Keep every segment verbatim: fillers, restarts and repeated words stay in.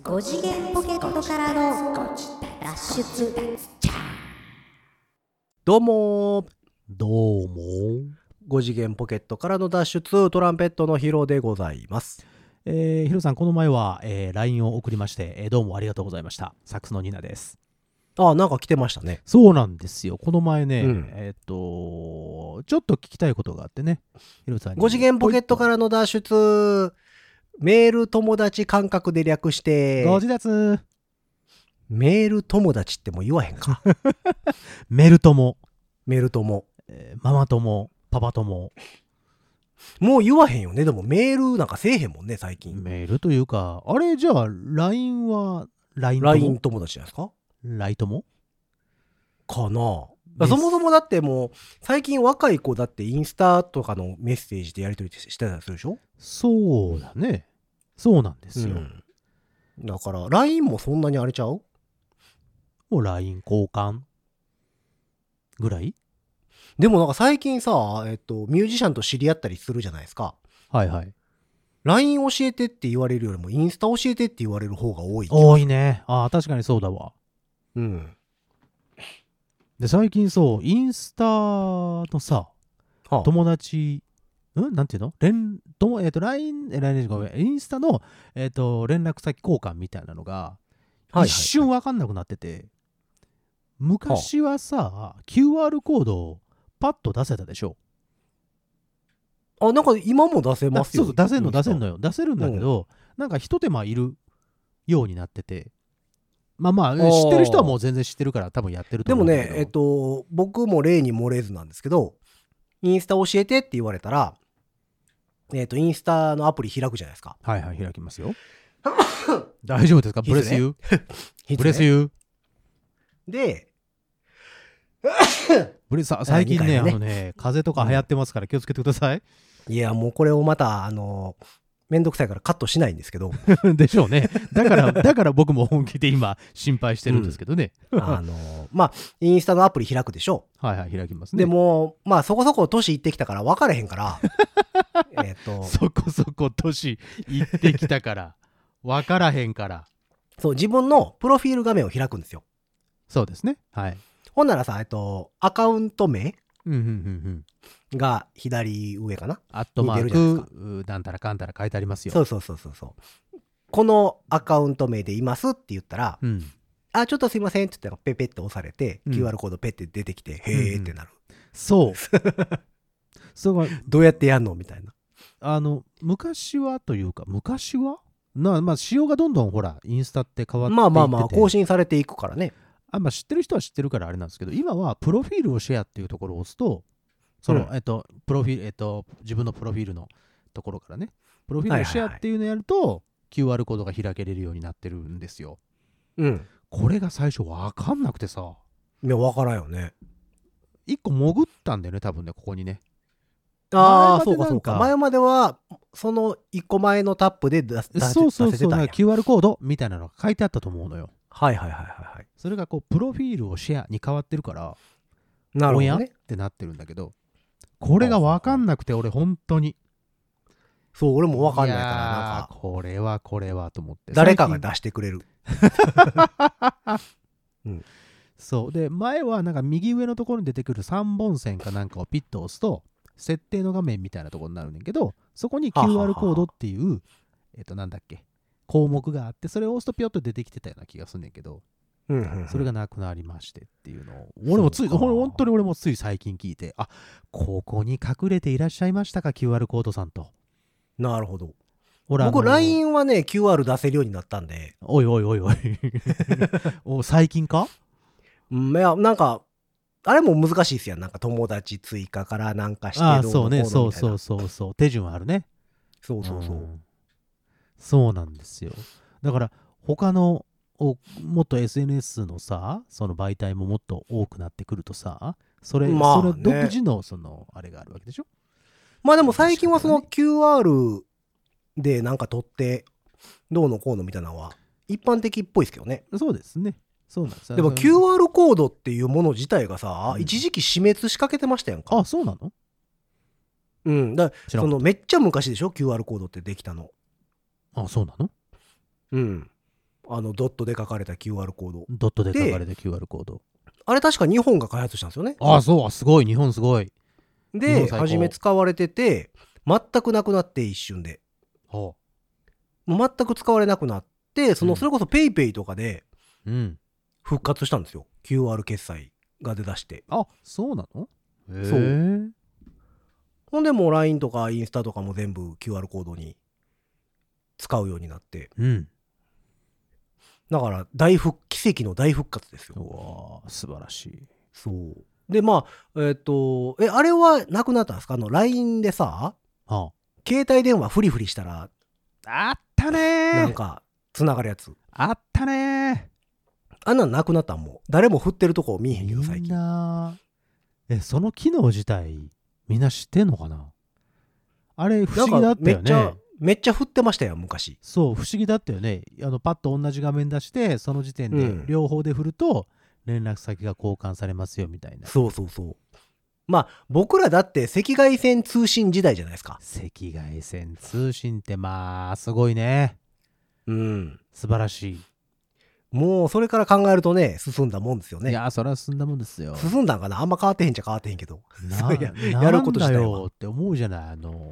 ご次元ポケットからの脱出。 どうもどうも、 ご次元ポケットからの脱出、トランペットのヒロでございます。 えー、ヒロさん、この前は、えー、ライン を送りまして、えー、どうもありがとうございました。サックスのニナです。 ああ、なんか来てましたね。 そうなんですよ。この前ね、 うん、 えっ、とちょっと聞きたいことがあってね、ヒロさんにご次元ポケットからの脱出、メール友達感覚で略して、 ご自立メール友達ってもう言わへんか。 メル友、 メール友。 えー、ママ友、パパ友。 もう言わへんよね。でもメールなんかせえへんもんね、最近。 メールというか、あれじゃあ、ライン は ライン 友ライン 友達じゃないですかライ友かな。そもそもだってもう、最近若い子だってインスタとかのメッセージでやり取りしてたりするでしょ。 そうだね。そうなんですよ。 うん、だから ライン もそんなにあれちゃう？ もう ライン 交換ぐらい？ でもなんか最近さ、えっと、ミュージシャンと知り合ったりするじゃないですか。 はいはい。 ライン 教えてって言われるよりもインスタ教えてって言われる方が多い。 多いね。ああ、確かにそうだわ。 うん。 で、最近そう、インスタのさ、 はあ、 友達、んなんていうの連、とも、えっ、と、ライン、え、ライン、ごめん、インスタの、えっ、と、連絡先交換みたいなのが、 はいはい一瞬わかんなくなってて、昔はさ、キューアール コードをパッと出せたでしょ。 あ、なんか今も出せますよ。 そうそう、出せんの、 インスタ出せんのよ。出せるんだけど、なんか一手間いるようになってて、まあまあ、知ってる人はもう全然知ってるから多分やってるとでも思うんだけど。 ね、えっと、僕も例に漏れずなんですけど、インスタ教えてって言われたら、えっと、インスタのアプリ開くじゃないですか。 はいはい、開きますよ。大丈夫ですか？ブレスユー。ブレスユー。 で、 ブレスさ最近ね、 にかいめねあのね、風邪とか流行ってますから気をつけてください。 いや、もうこれをまた、あの、めんどくさいからカットしないんですけど。 でしょうね。だから、だから僕も本気で今心配してるんですけどね。 うん、あの、まあ、インスタのアプリ開くでしょ。 はいはい、開きますね。 でも、まあ、そこそこ年いってきたから分かれへんから、えっと、 そこそこ年いってきたから、分からへんから。 そう、自分のプロフィール画面を開くんですよ。 そうですね。はい。 ほんならさ、えっと、アカウント名うんうんうんうん。 が左上かな。 アットマー似てるじゃないですク、なんたらかんたら書いてありますよ。 そうそうそうそうそう。このアカウント名でいますって言ったら、 うん。 あ、ちょっとすいませんって言ったらペペって押されて、 うんキューアール コードペって出てきて、へーってなる。 そう。そうどうやってやんのみたいな。 あの、昔はというか、昔はな、まあ、仕様がどんどんほら、インスタって変わっていってて。 まあまあまあ、更新されていくからね。 あ、まあ、知ってる人は知ってるからあれなんですけど、今はプロフィールをシェアっていうところを押すと、その、 うんえっと、プロフィール、えっと、自分のプロフィールのところからね、プロフィールをシェアっていうのをやると、キューアール コードが開けれるようになってるんですよ。 うん。 これが最初わかんなくてさ、 いや、わからんよね。 一個潜ったんだよね、多分ね、ここにね。 ああ、そうか前までなんかそうか。前までは、その一個前のタップで出す出せそうそうそう、 出せてたんや。 キューアール コードみたいなのが書いてあったと思うのよ。 はいはいはいはいはい。 それがこう、プロフィールをシェアに変わってるから、おやっなるほどね。 てなってるんだけど、これがわかんなくて、俺、本当に。 そう、俺もわかんないから、 やーなんか、 これはこれはと思って。 誰かが最近出してくれる。うん、 そう。で、前はなんか右上のところに出てくるさんぼん線かなんかをピッと押すと、設定の画面みたいなところになるねんけど、そこに キューアール コードっていう、えっと、なんだっけ、項目があって、それを押すとピョッと出てきてたような気がすんねんけど、 うんうんうん、 それがなくなりましてっていうのを、俺もつい、 そうか本当に俺もつい最近聞いて、あ、ここに隠れていらっしゃいましたか、キューアール コードさんと。 なるほど。 ほら、 僕、 あのーライン はね、キューアール 出せるようになったんで。 おいおいおいおい。お最近か？ うん、いや、なんか、あれも難しいですやん。なんか友達追加からなんかしてああ、 どそうね、 のこのみたいなそうそうそうそう。手順あるね。 そうそうそう。 んそうなんですよ。だから、他の、おもっと エスエヌエス のさ、その媒体ももっと多くなってくるとさ、それ、 まあねそれ独自の、その、あれがあるわけでしょ？ まあでも最近はその キューアール でなんか取って、どうのこうのみたいなのは一般的っぽいですけどね。 そうですね。そうなんですよ。 でも キューアール コードっていうもの自体がさ、 うん一時期死滅しかけてましたやんか。 あ、そうなの？ うん。だ知らんかったそのめっちゃ昔でしょ キューアール コードってできたの。 あ、そうなの？ うん。 あのドットで書かれた キューアール コード。 ドットで書かれた キューアール コード。 あれ確か日本が開発したんですよね。 ああ、そう、すごい、日本すごい。日で本最高初め使われてて全くなくなって一瞬でほもう全く使われなくなってその、 うんそれこそペイペイとかでう。うん。 復活したんですよ。 キューアール 決済が出だして。 あ、そうなの？へえ。 そうほんでもう ライン とかインスタとかも全部 キューアール コードに使うようになって、 うん。 だから大復奇跡の大復活ですよ。 うわー、素晴らしい。 そうでまあえっ、とえあれはなくなったんですか？あの ライン でさは携帯電話フリフリしたらあ、あったねー。 なんかつながるやつ、 あったねあんなんなくなったんもう誰も振ってるとこ見えへー。 んけど最みん近。 な、え、その機能自体、みんな知ってんのかな？あれ、不思議だったよめっちゃね。 めっちゃ振ってましたよ昔。 そう、不思議だったよね。あのパッと同じ画面出して、その時点でうん両方で振ると、連絡先が交換されますよみたいな。 そうそうそう。まあ僕らだって赤外線通信時代じゃないですか。 赤外線通信ってまあ、すごいね。 うん。 素晴らしい。 もうそれから考えるとね進んだもんですよね。 いや、それは進んだもんですよ。 進んだんかなあんま変わってへんちゃ変わってへんけど。 なそうやなやること自体はなんだよって思うじゃない。あの、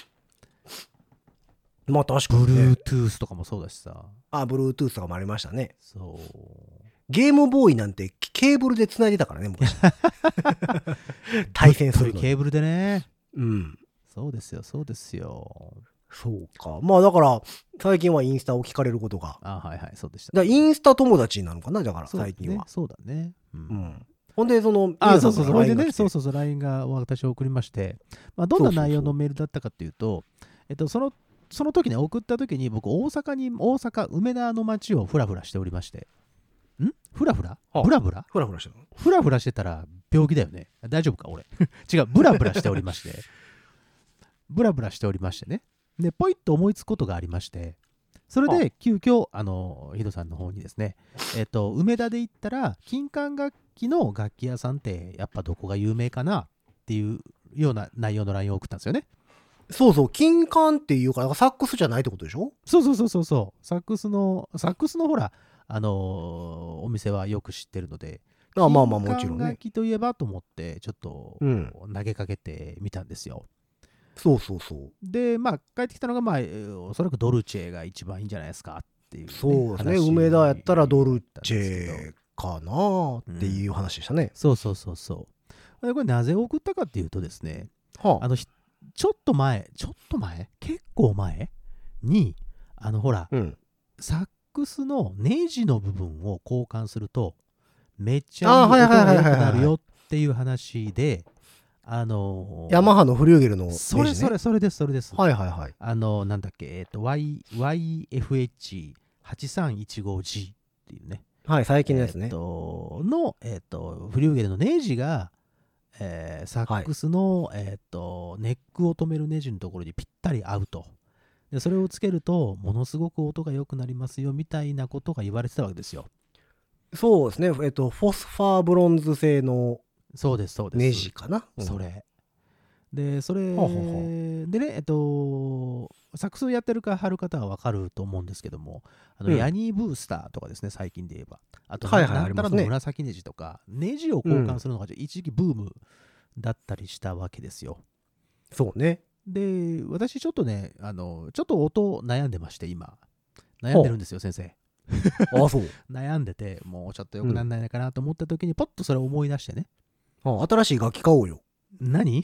まあ確かにね。 Bluetooth とかもそうだしさ。 あ Bluetooth とかもありましたね。 そう。 ゲームボーイなんてケーブルで繋いでたからね昔。対戦するのに。 ケーブルでね。 うん。 そうですよ、そうですよ。 そうか。まあだから最近はインスタを聞かれることが。 あ、はいはい、そうでした。 だからインスタ友達になるのかなだからそうだね最近は。 そうだね。う。 うんん。ほんでそのあ、そうそうそう。それでね、そうう。 そうそう、ライン が私送りまして、まあ、どんな内容のメールだったかっていうと、えっと、その、その時ね、送った時に僕、大阪に、大阪、梅田の街をフラフラしておりまして、んフラフラあブラブラフラフラしてるの。 フラフラしてたら病気だよね。大丈夫か俺。違う、ブラブラしておりまして、ブラブラしておりましてね。で、ポイッと思いつくことがありまして、それで急遽、あの、ヒドさんの方にですね、えっと、梅田で行ったら、金管楽器の楽器屋さんって、やっぱどこが有名かなっていうような内容の ライン を送ったんですよね。 そうそう金管っていうかサックスじゃないってことでしょ。 そうそうそうそうそう。サックスの、サックスのほら、あのーお店はよく知ってるので、 あまあまあもちろん金管ね楽器といえばと思って、ちょっとうん投げかけてみたんですよ。 そうそうそう。 で、まあ、帰ってきたのが、まあ、えーおそらくドルチェが一番いいんじゃないですかっていう、ね、 そうですね話梅田やったらドルチだったんですけどェかなっていう話でしたね。 そうそうそうそう。でこれなぜ送ったかっていうとですね、 はあのひちょっと前、ちょっと前、結構前に、あのほら、 うん。 サックスのネジの部分を交換すると、めっちあーはいゃ音が良くはいはいはいはいなるよっていう話で、あのーヤマハのフリューゲルのネジね。 それそれそれです、それです。 はいはいはい。 あの、なんだっけ、えっと、Y、ワイエフエイチはちさんいちごジー っていうね。 はい最近のやつね。 えっと、の、えっと、フリューゲルのネジが、えーサックスの、えっと、ネックを止めるネジのところにぴったり合うと。で、それをつけると、ものすごく音が良くなりますよ、みたいなことが言われてたわけですよ。 そうですね。えっとフォスファーブロンズ製のそうです、そうです。 ネジかな。うんそれ。で、それ、 ほうほうほでね、えっと、サックスをやってるか貼る方はわかると思うんですけども、あの、 うんヤニーブースターとかですね、最近で言えば。あと、 はいはいなありますねなんたらの紫ネジとか、ネジを交換するのが一時期ブームだったりしたわけですよ。 そうね。 で、私ちょっとね、あの、ちょっと音悩んでまして、今。悩んでるんですよ、先生。 あそう。 悩んでて、もうちょっと良くならないのかなと思った時に、ポッとそれを思い出してね。 あ新しい楽器買おうよ。 何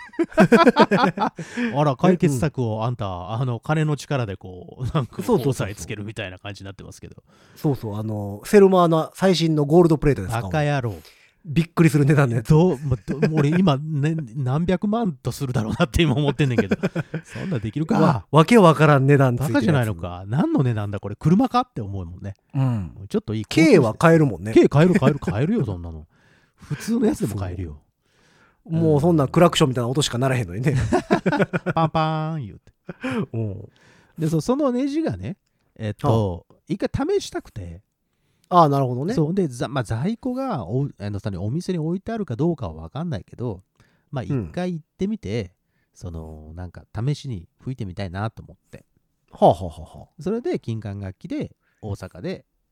あら、解決策をあんた、あの、金の力でこう、なんか、 そうそうそうそう押さえつけるみたいな感じになってますけど。 そうそうあのセルマーの最新のゴールドプレートですか。 バカ野郎。 びっくりする値段のやつ。 どう、まど俺今、ね、何百万とするだろうなって今思ってんねんけど。そんなできるかわ。わけわからん値段ついてるやつバカじゃないの。か。何の値段だこれ、車かって思うもんね。 うん。 ちょっといい。 K は買えるもんね。 K 買える買える買えるよ、そんなの。普通のやつでも買えるよ。 もうそんなクラクションみたいな音しかならへんのにね。 パンパーン言うて。 うんで、そそのネジがね、えっと、一回試したくて、 ああなるほどね。 そうで、ざまあ、在庫がおあのお店に置いてあるかどうかは分かんないけど、まあ、一回行ってみて、そのなんか試しに吹いてみたいなと思って、 はあはあはあはあ。 それで金管楽器で大阪で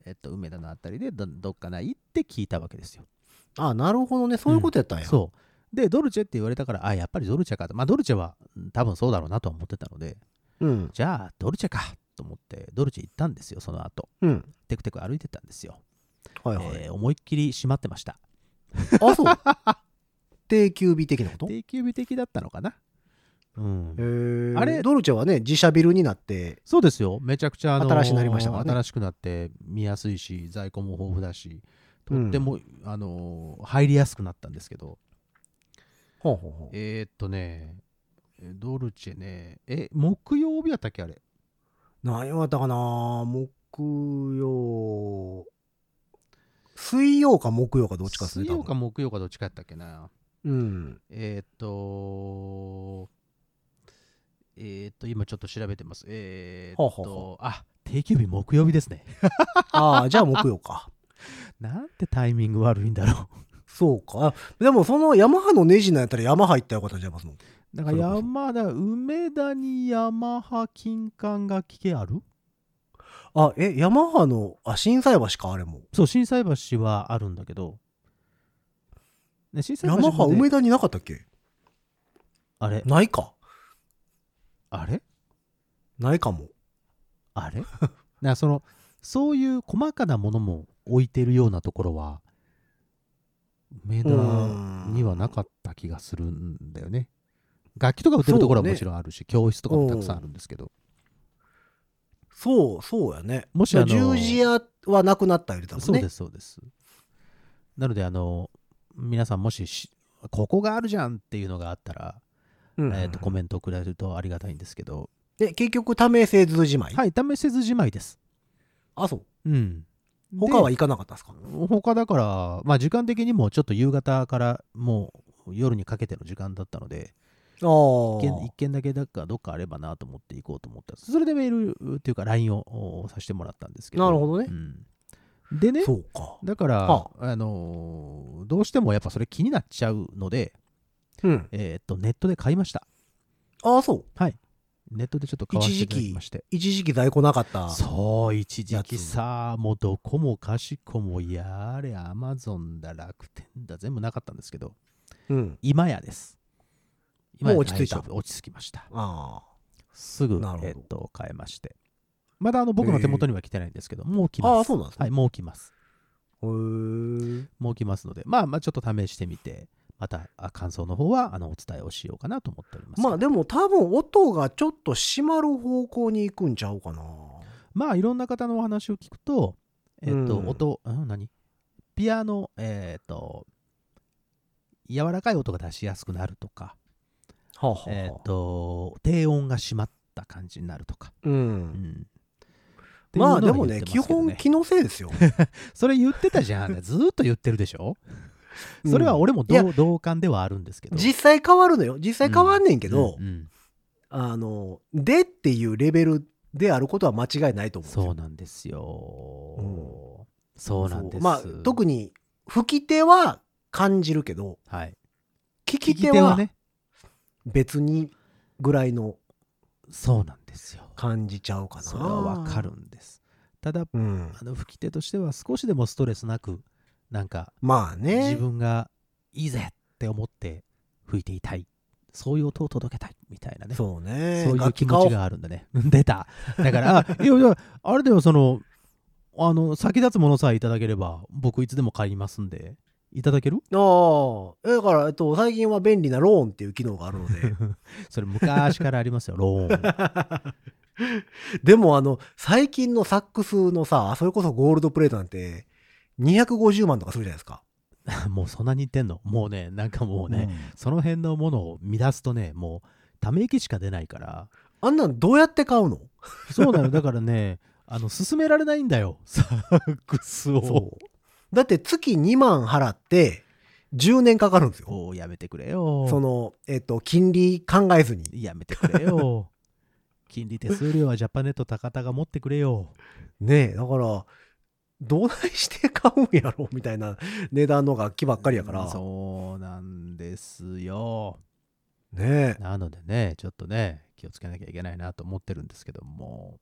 えっと、梅田のあたりでどどっかないって聞いたわけですよ。 あ、なるほどね。そういうことやったんや。 そうでドルチェって言われたから、あ、やっぱりドルチェかと。まあドルチェはうん多分そうだろうなとは思ってたので、 うん。 じゃあドルチェかと思ってドルチェ行ったんですよ。その後うん。 テクテク歩いてたんですよ。 はいはい。 えー思いっきり閉まってました。 あ、そう。定休日的なこと？ 定休日的だったのかな。うんへ、え。 あれドルチェはね、自社ビルになって、 そうですよ。めちゃくちゃ、あのー新しくなりましたからね新しくなって見やすいし、在庫も豊富だし、とっても、あのー入りやすくなったんですけど、 ほうほうほう。 えー、っとね、ドルチェね、え、木曜日やったっけあれ。 何やったかな、木曜、水曜か木曜かどっちかっすね、 水曜か多分。 木曜かどっちかやったっけな。 うん。 えー、っと、えー、っと、今ちょっと調べてます。えー、っほうほうほと、あ、定休日木曜日ですね。 ああ、じゃあ木曜か。 なんてタイミング悪いんだろう。 そうか。あでもそのヤマハのネジのやったらヤマハ行ったらよかったんちゃいますの？ だからそれこそ山田、梅田にヤマハ金管楽器系ある？ あ、え、ヤマハの、あ、心斎橋か、あれも。 そう、心斎橋はあるんだけど、ね、心斎ヤ橋までマハ梅田になかったっけ？ あれないか。 あれないかも。 あれなそのそういう細かなものも置いてるようなところは梅田にはなかった気がするんだよね。楽器とか売ってるところはもちろんあるし、教室とかもたくさんあるんですけど、 そう、そうやね。 もしあの十字屋はなくなった言うてたもんね。 そうですそうです。なのであの皆さんもししここがあるじゃんっていうのがあったら、 うんうんうん。 えー、とコメントをくれるとありがたいんですけど、 で、結局、多名製図じまい。 はい、試せずじまいです。 あ、そう。 うん。 他は行かなかったですか？ で他だから、まあ時間的にもちょっと夕方からもう夜にかけての時間だったので、 あ一件あ。 一件だけだかどっかあればなと思って行こうと思ったんです。それでメールっていうか ライン をさせてもらったんですけど。 なるほどねうん、でね、 そうか。 だから、 はあのーどうしてもやっぱそれ気になっちゃうので、 うん。 えーっと、ネットで買いました。 ああ、そう。 はい。ネットでちょっと買わせていただきまして。 一時期在庫なかった。 そう、一時期さ、もうどこもかしこもやれ、アマゾンだ、楽天だ、全部なかったんですけど、 うん。 今やです。今やもう落ち着いた大丈夫落ち着きました。 あすぐなるほ、どえっと、買えまして。まだあの僕の手元には来てないんですけど、もう来ます。 ああ、そうなんですねはい、もう来ます。 あ。へえ。 もう来ますので、まあまあちょっと試してみて、またあ感想の方はあのお伝えをしようかなと思っております。 まあでも多分音がちょっと閉まる方向に行くんちゃうかな。 まあいろんな方のお話を聞くと、えっと、 うん音、うん、何ピアノ、えっと、柔らかい音が出しやすくなるとか、 はあはあはあ、 えっと、低音が締まった感じになるとか。 う。 うんん。 まあでっていうのはもね、基言ってますけど本気のせいですよ。 それ言ってたじゃん。ずーっと言ってるでしょ。それは俺もいや同同感ではあるんですけど。 実際変わるのよ。実際変わんねんけど、 うんうんあの、でっていうレベルであることは間違いないと思うんですよ。 そうなんですよ。 うんそうなんです。 まあ特に吹き手は感じるけど、 はい。 聞き手はね、 別にぐらいのそうなんですよ。 感じちゃうかな。 それはわかるんです。ただ、 うん。 あの吹き手としては少しでもストレスなく、なんか、 まあね。 自分がいいぜって思って吹いていたい。そういう音を届けたいみたいなね。 そうね。 そういう楽器買おう気持ちがあるんだね。出た。だから、あいやいや、あれだよ、その、あの、先立つものさえいただければ、僕いつでも買いますんで、いただける？ ああ。だから、えっと、最近は便利なローンっていう機能があるので。 それ昔からありますよ、ローン。 でも、あの、最近のサックスのさ、それこそゴールドプレートなんて、にひゃくごじゅうまんとかするじゃないですか。 もうそんなに言ってんの？もうね、なんかもうね、その辺のものを乱すとね、もうため息しか出ないから。 あんなんどうやって買うの？ そうなの。だからね、あの、勧められないんだよ、サックスを。 そうだって月にまん払ってじゅうねんかかるんですよ。 おーやめてくれよ。 その、えっと、金利考えずに。 やめてくれよ。金利手数料はジャパネット高田が持ってくれよ。 ねえ、だから、どないして買うんやろみたいな値段の楽器ばっかりやから。 そうなんですよ。 ねえ。 なのでね、ちょっとね、気をつけなきゃいけないなと思ってるんですけども。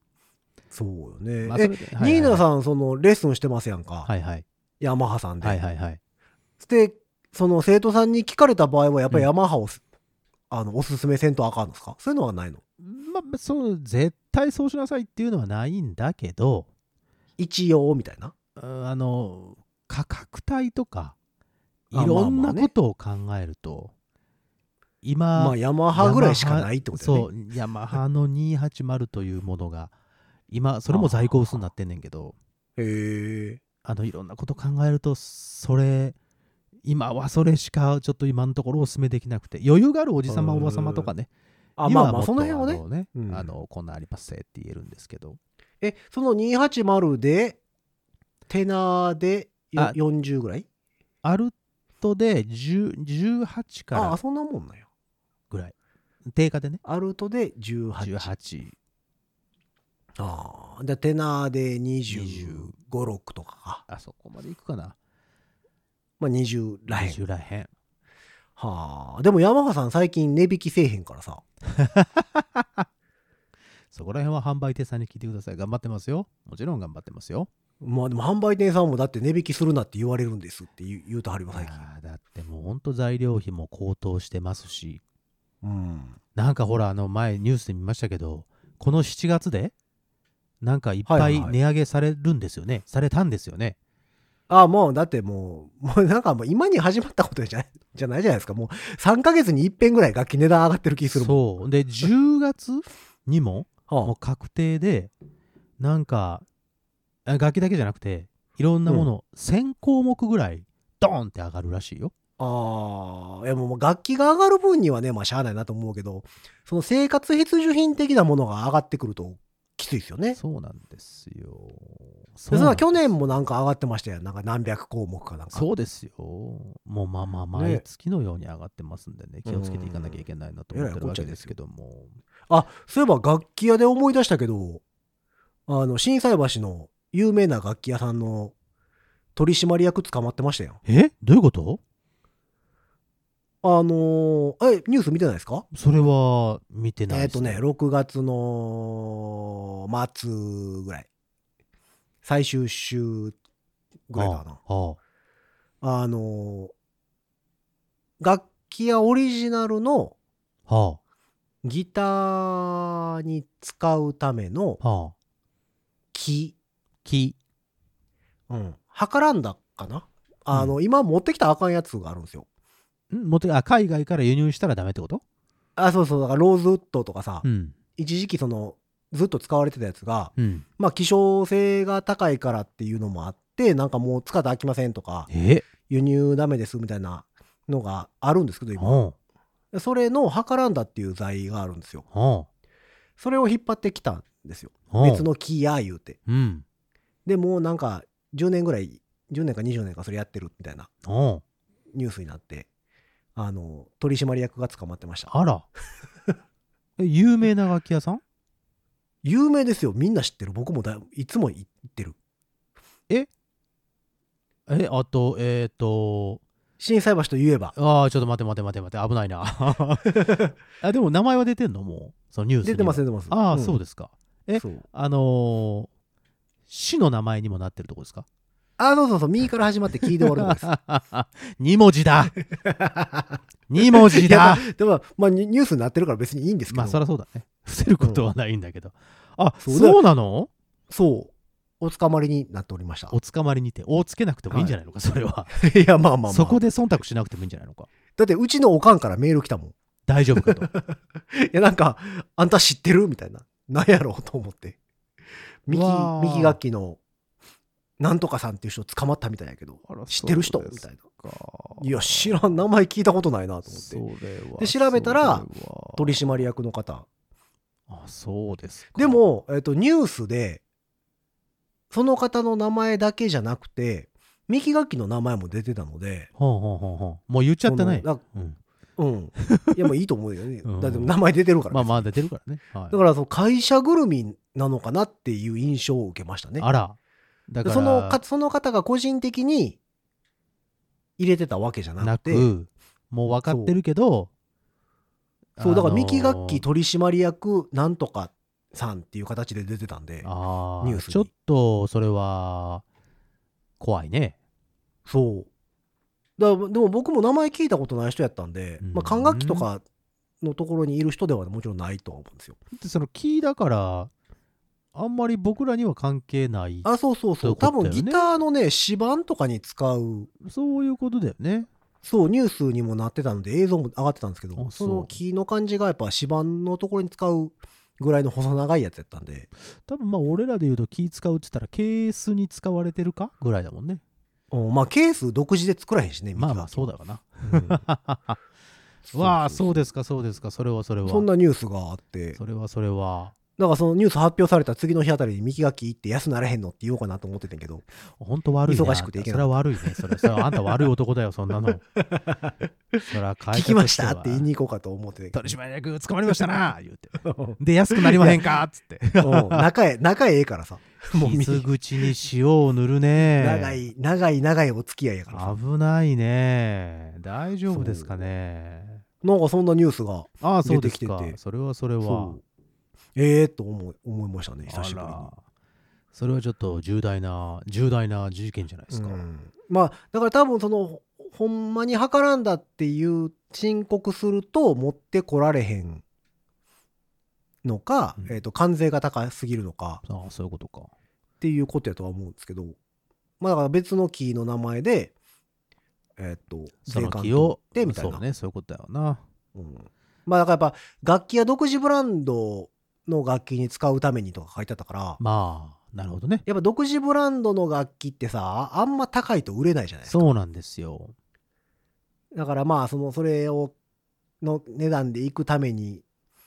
そうよね。 まあそえ、 れではいはいはいニーナさん、その、レッスンしてますやんか。 はいはい。 ヤマハさんで。 はいはいはい。 で、その生徒さんに聞かれた場合は、やっぱりうんヤマハをす、あの、おすすめせんとあかんのですか？そういうのはないの？ まあ、そう、絶対そうしなさいっていうのはないんだけど、 一応、みたいな。 うんあの、価格帯とか、 あいろんまあまあねなことを考えると、今、 まあ、ヤマハぐらいしかないってことだよね。 そう、ヤマハのにひゃくはちじゅうというものが、今、それも在庫薄になってんねんけど、 へえ。 あの、いろんなこと考えると、それ、今はそれしか、ちょっと今のところお勧めできなくて、余裕があるおじさま、 へーおばさまとかね、 あ、まあまあ、 にはもっとその辺はね。 あのね、 うんあの、こんなんありますせって言えるんですけど、 え、そのにひゃくはちじゅうで、テナーでよあよんじゅうぐらい？ アルトでじゅう、じゅうはちかああ、 らそんなもんなんや。 ぐらい。定価でね、 アルトでじゅうはち。 じゅうはち。 ああ。で、テナーでにじゅうご、ろくとかか。 あそこまでいくかな。 まあにじゅうらへん。 にじゅうらへん。 はあ。でもヤマハさん最近値引きせえへんからさ。 そこら辺は販売店さんに聞いてください。頑張ってますよ。もちろん頑張ってますよ。 まあでも販売店さんもだって値引きするなって言われるんですって言う言うとはります最近。 あーだってもうほんと材料費も高騰してますし、 うん。 なんかほら、あの前ニュースで見ましたけど、このしちがつで、なんかいっぱいはいはいはい値上げされるんですよね。されたんですよね。 ああ、もうだってもう、もうなんかもう今に始まったことじゃないじゃないじゃないですか。もうさんかげつに一遍ぐらい楽器値段上がってる気するもん。 そう。で、じゅうがつにも、 はあもう確定で、なんか、あ楽器だけじゃなくて、いろんなもの、せんこうもくぐらい、ドーンって上がるらしいよ。 ああ、いやもう楽器が上がる分にはね、まあしゃあないなと思うけど、その生活必需品的なものが上がってくるときついですよね。 そうなんですよ。 それは去年ももなんか上がってましたよ。なんか何百項目かなんか。 そうですよ。もうまあまあ、毎月のように上がってますんでね、気をつけていかなきゃいけないなと思ってるわけですけども。 あ、そういえば楽器屋で思い出したけど、あの、心斎橋の有名な楽器屋さんの取締役捕まってましたよ。 えどういうこと？ あのーえ、ニュース見てないですか？ それは見てないえっ、 ですとね、ろくがつの末ぐらい。最終週ぐらいかな。 はあのー楽器屋オリジナルのあ、はギターに使うためのあ、はあ。 木。 木。 うん。はからんだかな、あの、今持ってきたらあかんやつがあるんですよ。 ん持ってあ海外から輸入したらダメってこと？ あ、そうそう。だからローズウッドとかさ、 うん。 一時期その、ずっと使われてたやつが、 うん。 まあ希少性が高いからっていうのもあって、なんかもう使って飽きませんとか、 え輸入ダメですみたいなのがあるんですけど、今。 はそれのハカランダっていう材があるんですよ。 あ、はそれを引っ張ってきたんですよ。 あ。 別の木や言うて。 うん。 でもうなんかじゅうねんぐらい、じゅうねんかにじゅうねんかそれやってるみたいなはニュースになって、あの、取締役が捕まってました。 あ。あら。え、有名な楽器屋さん？ 有名ですよ。みんな知ってる。僕もだいつも行ってる。 え、あと、えっ、ー、と、 心斎橋といえば。 ああ、ちょっと待って待って待って待って、危ないな。あ、でも名前は出てんの？もう、そのニュースには出てます、出てます。 ああ、 うんそうですか。えそう。 あのー、市の名前にもなってるとこですか？ あ、そうそうそう。右から始まって聞いて終わるとこです。 に文字だに文字いやだでも、まあ、ニュースになってるから別にいいんですけど。 まあ、そりゃそうだね。伏せることはないんだけど。あ、 そうだそうなの？ そう。お捕まりになっておりました。 お捕まりにて、おつけなくてもいいんじゃないのか、それは。 いや、まあまあまあ。 そこで忖度しなくてもいいんじゃないのか。 だって、うちのおかんからメール来たもん。い大丈夫かと。 や、なんか、あんた知ってるみたいな。なんやろうと思って。右、 わー右楽器の、なんとかさんっていう人捕まったみたいやけど、知ってる人みたいな。いや、知らん。名前聞いたことないなと思って。で調べたら取締役の方。 あ、そうですか。 でも、えっと、ニュースで、その方の名前だけじゃなくて、右楽器の名前も出てたので、 ほうほうほうほう。もう言っちゃったね。 そのなうん、 うん。いや、もういいと思うよね。 うんだって名前出てるから。 まあまあ別に出てるからね。はいだから、その会社ぐるみなのかなっていう印象を受けましたね。 あら。だからそのか、その方が個人的に入れてたわけじゃななくて、 く、もう分かってるけど、 そう、だからあのー右楽器取締役なんとか、 さんっていう形で出てたんで、 あニュースにちょっとそれは怖いね。 そうだでも僕も名前聞いたことない人やったんで、 うんまあ、管楽器とかのところにいる人ではもちろんないとは思うんですよ。 でそのキーだからあんまり僕らには関係ない。 あ、そうそうそう。 そういうことだよね多分ギターのね、指板とかに使う、 そういうことだよね。 そう、ニュースにもなってたので映像も上がってたんですけど、 あそうその木の感じがやっぱ指板のところに使うぐらいの細長いやつやったんで、 多分まあ俺らで言うとキー使うって言ったらケースに使われてるかぐらいだもんね。 うんまあケース独自で作らへんしね、 まあまあそうだわな。 うんわあそうですかそうですか。それはそれは。 そんなニュースがあって、 それはそれは。 だからそのニュース発表された次の日あたりにミキガキ行って安なれへんのって言おうかなと思ってたんやけど、 本当悪いね。 忙しくていけなそれは悪いね。それそれはあんた悪い男だよそんなの。それは会社としては聞きましたって言いに行こうかと思ってた取締役捕まりましたな言うて。で安くなりまへんかっつって。 うん仲え仲ええからさ、もうみ傷口に塩を塗るね。 長い長い長いお付き合いやからさ、 危ないね。大丈夫ですかね。 なんかそんなニュースがああそうですか。 出てきててそれはそれは。 そうええと思い思いましたね、久しぶりに。 あらそれはちょっと重大な重大な事件じゃないですか。 うんまあだから多分そのほんまに計らんだっていう申告すると持ってこられへんのか、 うんえーと関税が高すぎるのかああそういうことか。 っていうことやとは思うんですけど、まあだから別の木の名前でえっ、とその税関木を取ってみたいな。 そうねそういうことだよな。 うんまあだからやっぱ楽器や独自ブランドの楽器に使うためにとか書いてあったから、 まあなるほどね。 やっぱ独自ブランドの楽器ってさ、あんま高いと売れないじゃないですか。 そうなんですよ。 だからまあそのそれをの値段でいくために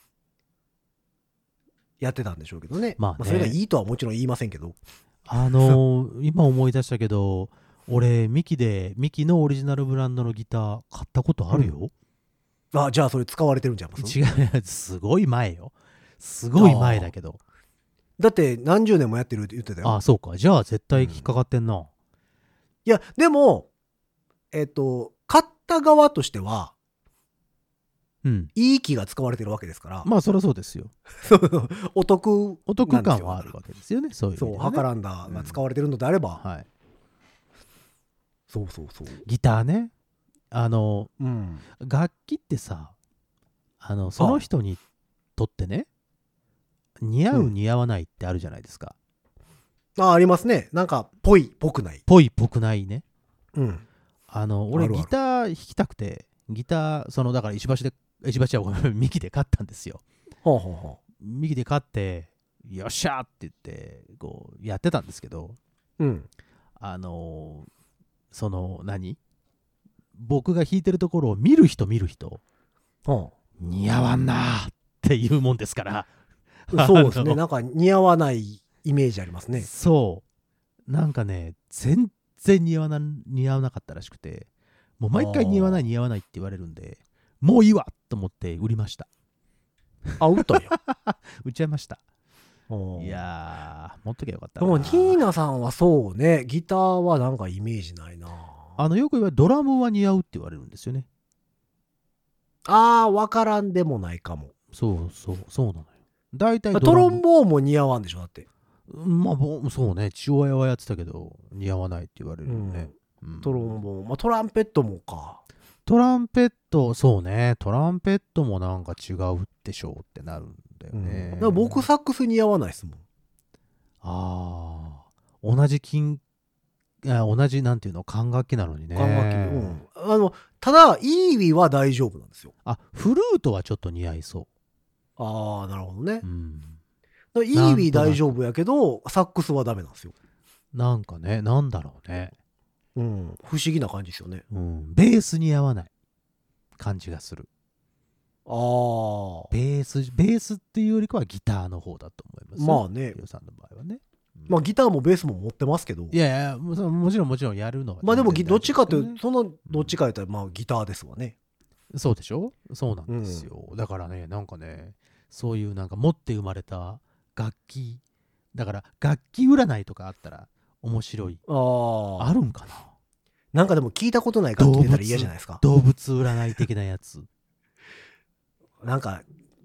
やってたんでしょうけどね。 まあねそれがいいとはもちろん言いませんけど。 あのー今思い出したけど俺ミキでミキのオリジナルブランドのギター買ったことあるよ。 あ、じゃあそれ使われてるんちゃいます？ 違うすごい前よ。すごい前だけど。 だって何十年もやってるって言ってたよ。 ああそうか。じゃあ絶対引っかかってんな。 いやでもえっ、と買った側としてはうん。 いい木が使われてるわけですから、 まあそりゃそうですよ。 お得お得感はあるわけですよね。そういう意そう、 味ではねハカランダが使われてるのであれば、 はい。 そうそうそう。 ギターね。あのうん。 楽器ってさあのその人にとってね似合ううん似合わないってあるじゃないですか。 あ、ありますね。なんか、ぽい、ぽくない。 ぽいぽくないね。 うん。 あの俺あるあるギター弾きたくてギターそのだから石橋で石橋はごめんミキで買ったんですよ。 ほうほうほミキで買ってよっしゃーって言ってこうやってたんですけど、 う。うん。 あのーその何僕が弾いてるところを見る人見る人は似合わんなーっていうもんですからあ、そうですね。 あのなんか似合わないイメージありますね。 そうなんかね全然似合わな似合わなかったらしくてもう毎回似合わない似合わないって言われるんでもういいわと思って売りました。 あ、売ったんや。 売っちゃいました。 うんいやー持っときゃよかったでな。 もニーナさんはそうね、ギターはなんかイメージないな。 あのよく言われるドラムは似合うって言われるんですよね。 あー、わからんでもないかも。 そうそうそうなのよ。大体ドトロラムンボーンも似合わんでしょ、だって。 まあぼそうね父親はやってたけど似合わないって言われるよね。うんトロンボーン。まあ、トランペットもか。 トランペットそうねトランペットもなんか違うでしょうってなるんだようんね。 だから僕サックス似合わないですもん。 ああ同じ金いや同じなんていうの管楽器なのにね。 管楽器、うん、あのただイーウィは大丈夫なんですよ。 あフルートはちょっと似合いそああ、なるほどねう。う。んだからイーウィ大丈夫やけどサックスはダメなんですよ。 なんかねなんだろうね。 うん、不思議な感じですよね。 うんベース似合わない感じがする。 ああ、 ベースベースっていうよりかはギターの方だと思います。 まあねヒロさんの場合はね。うんまあギターもベースも持ってますけど、 いやいやもうそのもちろんもちろんやるのはまあでもギ全然どっちかとい大丈夫ですうそのどっちか言ったらまあギターですわね。 そうでしょそうなんですよ、だからねなんかねそういうなんか持って生まれた楽器だから楽器占いとかあったら面白いああ、 あるんかな。 なんかでも聞いたことない楽器出たら嫌じゃないですか。 動物占い的なやつ。 なんか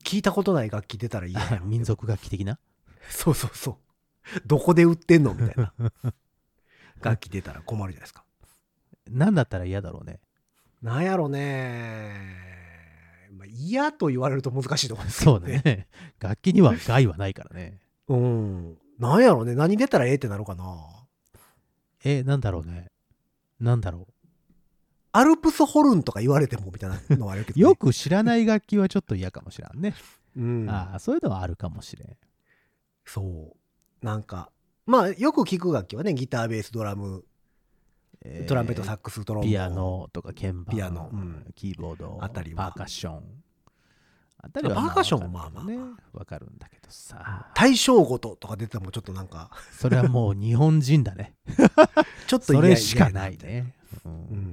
聞いたことない楽器出たら嫌や民族楽器的な。 そうそうそう。どこで売ってんのみたいな楽器出たら困るじゃないですか。 何だったら嫌だろうね。 なんやろね、まあ、嫌と言われると難しいところですけどね。 そうね。楽器には害はないからね。 うん。なんやろね、何出たらええってなるかな。 え、なんだろうね。なんだろう。 アルプスホルンとか言われてもみたいなのはあるけど、ね、 よく知らない楽器はちょっと嫌かもしれんね。 うん、 ああ、そういうのはあるかもしれん。 そう。なんか、まあ、よく聞く楽器はね、ギター、ベース、ドラム、えー、トランペット、サックス、トロンボーン、 ピアノとか鍵盤、 ピアノ、うん、 キーボード、 あたりパーカッション。あたりはパーカッションもまあまあ、 ね、わかるんだけどさ。 大正琴とか出てもちょっとなんか。 それはもう日本人だね。 ちょっとそれしかないね、うんうん。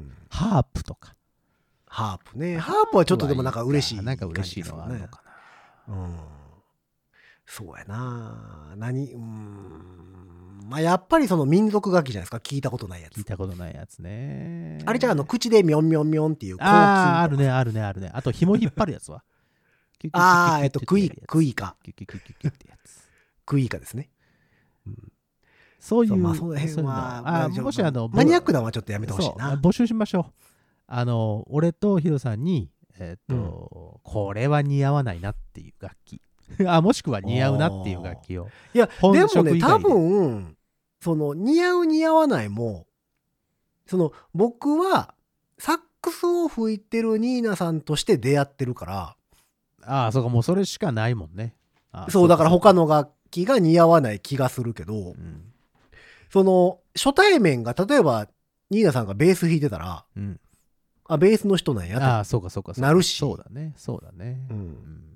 ハープとか。 ハープね。ハープはちょっとでもなんか嬉しい、ね。 なんか嬉しいのがあるのかな。 うん。そうやな。何うーん。まあやっぱりその民族楽器じゃないですか。聞いたことないやつ。 聞いたことないやつね。 あれじゃあ、あの口でミョンミョンミョンっていう。 ああ、あるね、あるね、あるね。あと紐引っ張るやつは。 ああ、えっと、クイ、クイカ。 キュキュキュキュキュってやつ。 クイカですね。 うん、そういう、 まあ、その辺は、 あもしあの、 マニアックなのはちょっとやめてほしいな。 募集しましょう。あの、俺とヒロさんに、えっと、うん、これは似合わないなっていう楽器。あ、もしくは似合うなっていう楽器を。 いや、でもね、多分、その、似合う似合わないも、その、僕は、サックスを吹いてるニーナさんとして出会ってるから、 ああ、そうか、もうそれしかないもんね。ああそう、だから他の楽器が似合わない気がするけど、うん、その、初対面が、例えば、ニーナさんがベース弾いてたら、うん、あ、ベースの人なんやと。 ああ、そうかそうか。 なるし。 そうだね、そうだね。 うん。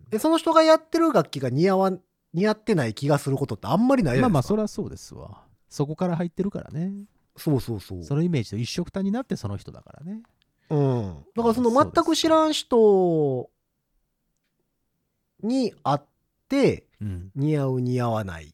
で、その人がやってる楽器が似合わ、似合ってない気がすることってあんまりないじゃないですか。 まあまあ、そりゃそうですわ。そこから入ってるからね。 そうそうそう。 そのイメージと一緒くたになってその人だからね。 うん。だからその全く知らん人に会って、似合う似合わない。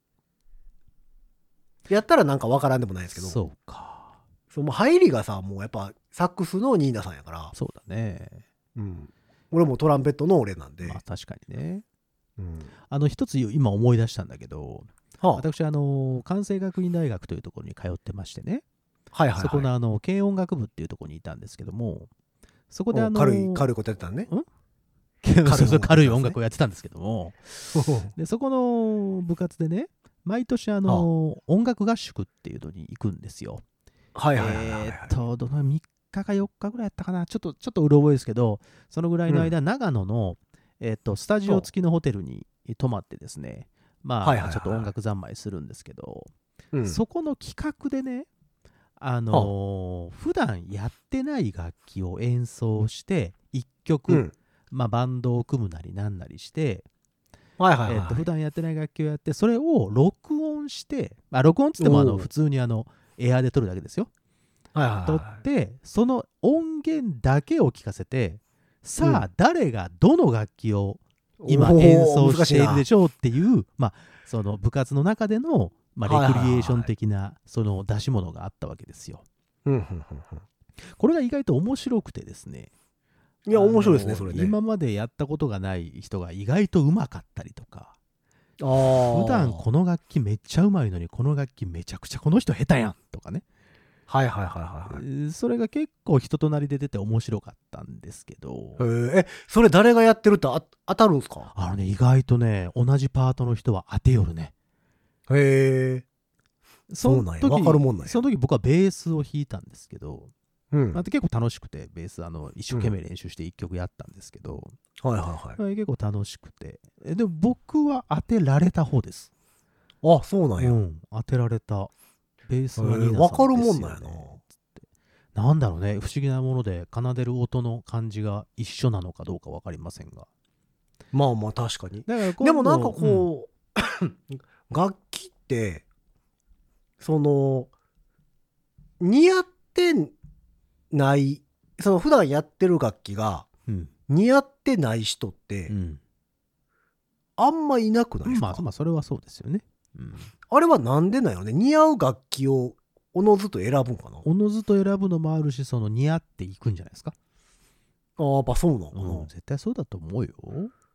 やったらなんかわからんでもないですけど。 そうか。 その入りがさ、もうやっぱサックスのニーナさんやから。 そうだね。 うん。俺もトランペットの俺なんで。 まあ確かにね。 うん、 あの一つ今思い出したんだけど、はあ、私あの関西学院大学というところに通ってましてね、 はいはいはい、 そこのあの軽音楽部っていうところにいたんですけども、そこであの軽い軽いことやってたんね。 ん軽い音楽をやってたんですけどもでそこの部活でね、毎年あの、はあ、音楽合宿っていうのに行くんですよ。 はいはいはいはい、はい、 えー、っとどのみっかかよっかぐらいやったかな、ちょっとちょっとうろ覚えですけど、そのぐらいの間、うん、長野のえー、とスタジオ付きのホテルに泊まってですね、まあ、はいはいはい、ちょっと音楽三昧するんですけど、うん、そこの企画でね、あのー、普段やってない楽器を演奏していっきょく、うん、まあ、バンドを組むなりなんなりして、はいはいはい、えー、と普段やってない楽器をやってそれを録音して、まあ、録音っつってもあの普通にあのエアで撮るだけですよ、はいはいはい、撮ってその音源だけを聞かせて、さあ、うん、誰がどの楽器を今演奏しているでしょうっていう、まあ、その部活の中での、まあ、レクリエーション的なその出し物があったわけですよ。これが意外と面白くてですね。 いや面白いですねそれね。 今までやったことがない人が意外とうまかったりとか、あ普段この楽器めっちゃうまいのにこの楽器めちゃくちゃこの人下手やんとかね。 はいはいはいはい、 はい、それが結構人となりで出て面白かったんですけど。 えそれ誰がやってるって当たるんですか？ あのね、意外とね同じパートの人は当てよるね。 へえ。そうなんや、分かるもんなんや。 その時僕はベースを弾いたんですけど、 うん、 あ結構楽しくてベースあの一生懸命練習していっきょくやったんですけど、 うん、はいはいはい、 結構楽しくて、でも僕は当てられた方です。 あ、そうなんや、うん、 当てられた。ベースはニーナさんですよね。 分かるもんなんやな。 なんだろうね、不思議なもので奏でる音の感じが一緒なのかどうか分かりませんが、 まあまあ確かに。でもなんかこう、うん、楽器ってその似合ってないその普段やってる楽器が似合ってない人って、うん、あんまいなくないですか？ まあまあそれはそうですよね、うん、 あれはなんでなんやろね。似合う楽器をおのずと選ぶんかな。 おのずと選ぶのもあるし、その似合っていくんじゃないですか。 ああ、やっぱそうなのかな、 うん、絶対そうだと思うよ。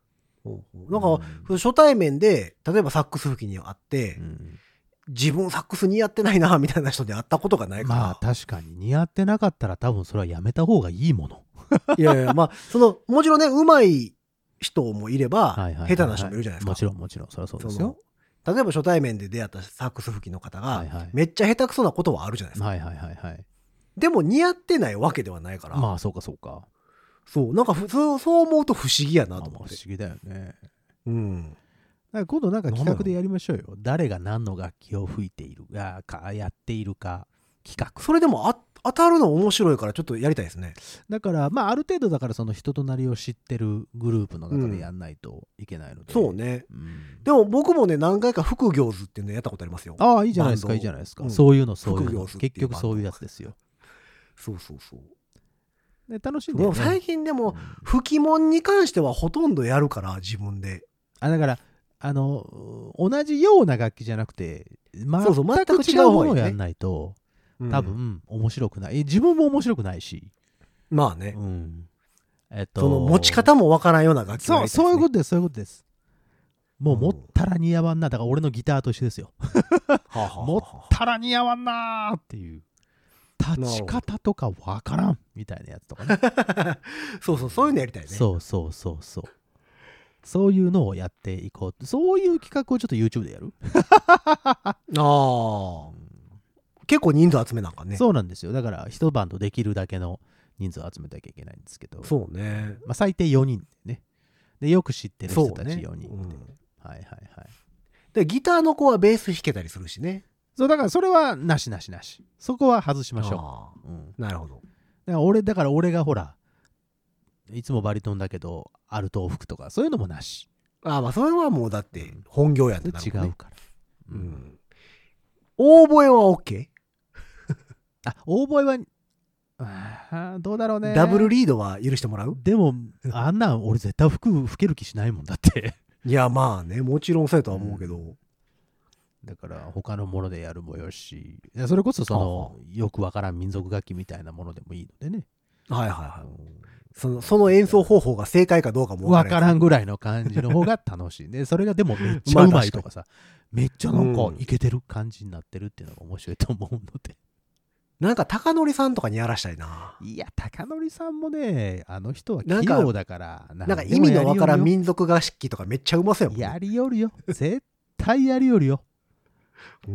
ほうほうなんか、うん、初対面で例えばサックス吹きに会って、うん、自分サックス似合ってないなみたいな人に会ったことがないから。 まあ確かに似合ってなかったら多分それはやめた方がいいもの。 いやいやまあそのもちろんね上手い人もいれば、はいはいはいはい、下手な人もいるじゃないですか。 もちろんもちろんそれはそうですよ。 例えば初対面で出会ったサックス吹きの方が、はいはい、めっちゃ下手くそなことはあるじゃないですか。 はいはいはいはい。 でも似合ってないわけではないから。 まあそうかそうか。 そうなんかそうそう思うと不思議やなと思って。まあ、 不思議だよね。 うん。 だから今度なんか企画でやりましょうよ。誰が何の楽器を吹いているかやっているか企画。 それでもあ当たるの面白いからちょっとやりたいですね。 だからまあある程度だからその人となりを知ってるグループの中でやんないといけないので、 うん、そうね、うん、でも僕もね何回か副業図っていうのやったことありますよ。 ああいいじゃないですかいいじゃないですか、うん、そういうのそういうの結局そういうやつですよ。 そうそうそうで楽しんで、ね、 最近でも吹き物に関してはほとんどやるから自分で。 あだからあの同じような楽器じゃなくて全く違うものをやんないと多分、うん、面白くない。自分も面白くないし。 まあね。 うん。えっと、 その持ち方もわからんような楽器をやりたいですね。 そう、そういうことです、そういうことです。もう持ったら似合わんな。だから俺のギターと一緒ですよ。持ったら似合わんなーっていう。立ち方とかわからんみたいなやつとかね。 そうそう、そういうのやりたいね。 そうそうそうそう。そういうのをやっていこう。そういう企画をちょっと YouTube でやるああ。結構人数集めなんかね。 そうなんですよ。だから一バンドできるだけの人数を集めなきゃいけないんですけど。 そうね。 まあ最低よにんでね。でよく知ってる人たちよにんで、ねうん。はいはいはい。 でギターの子はベース弾けたりするしね。 そうだからそれはなしなしなし。そこは外しましょう。うん、 なるほど。 だから俺だから俺がほらいつもバリトンだけどアルトを吹くとかそういうのもなし。 ああまあそれはもうだって本業やってなる、 ね、違うから。 うん。うん、オーボエは OK？ あ、オーボエはあどうだろうね。 ダブルリードは許してもらう？ でもあんなん俺絶対吹く吹ける気しないもんだって。 いやまあねもちろんそうやとは思うけど、うん、 だから他のものでやるもよし、それこそそのよくわからん民族楽器みたいなものでもいいのでね。 はいはいはい。そのその演奏方法が正解かどうかもわからんぐらいの感じの方が楽しい。でそれがでもめっちゃうまいとかさ、めっちゃなんかイケてる感じになってるっていうのが面白いと思うので。 なんか高則さんとかにやらしたいな。 いや高則さんもねあの人は器用だからなんか意味のわからん民族楽器とかめっちゃうまそうやもん、 ね、やりよるよ絶対やりよるよ、 うん、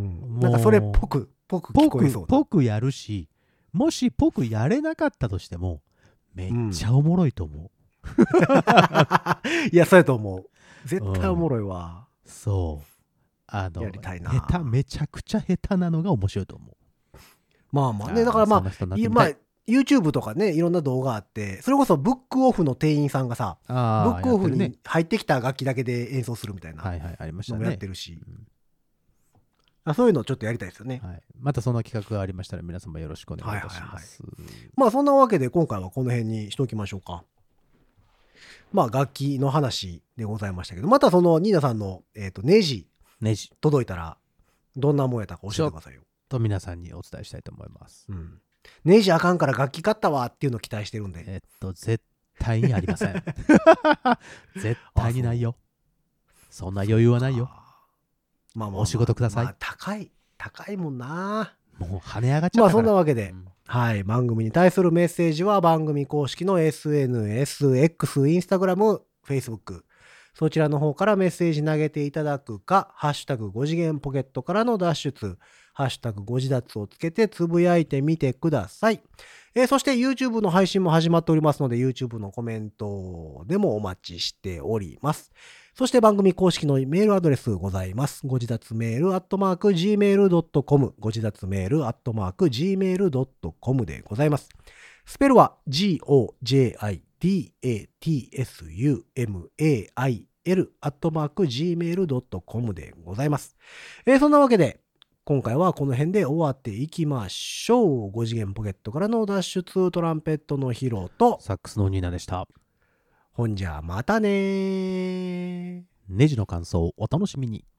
なんかそれっぽくぽく聞こえそうだ。 ぽくやるしもしぽくやれなかったとしてもめっちゃおもろいと思う、うん、 いやそうやと思う絶対おもろいわ、 うん、そうあのやりたいな。 下手めちゃくちゃ下手なのが面白いと思う。 まあまあねだからまあ、まあ、YouTube とかねいろんな動画あってそれこそブックオフの店員さんがさブックオフに入ってきた楽器だけで演奏するみたいなのもやってるし、あそういうのちょっとやりたいですよね、 はい、またその企画がありましたら皆様よろしくお願いいたします、はいはいはい、 まあそんなわけで今回はこの辺にしときましょうか。まあ楽器の話でございましたけどまたそのニーナさんの、えーと、ネジネジ届いたらどんなもんやったか教えてくださいよと皆さんにお伝えしたいと思います、 うん、ネジあかんから楽器買ったわっていうのを期待してるんでえっと絶対にありません絶対にないよ。 そ, そんな余裕はないよ。まあまあ、まあ、お仕事ください、まあ、 高い高いもんな。 もう跳ね上がっちゃったから。 まあそんなわけで、うん、はい番組に対するメッセージは番組公式の エスエヌエス、X、Instagram、Facebookそちらの方からメッセージ投げていただくか、ハッシュタグご次元ポケットからの脱出、ハッシュタグご自立をつけてつぶやいてみてください。えー、そして YouTube の配信も始まっておりますので、YouTube のコメントでもお待ちしております。そして番組公式のメールアドレスございます。ご自立メールアットマーク ジーメールドットコム、ご自立メールアットマーク ジーメールドットコム でございます。スペルは ジーオージェーアイディーエーティーエスユーエムエーアイエル アットマーク ジーメールドットコム でございます。えー、そんなわけで、今回はこの辺で終わっていきましょう。ご次元ポケットからの脱出、トランペットのヒロとサックスのニーナでした。 ほんじゃまたねー。 ネジの感想お楽しみに。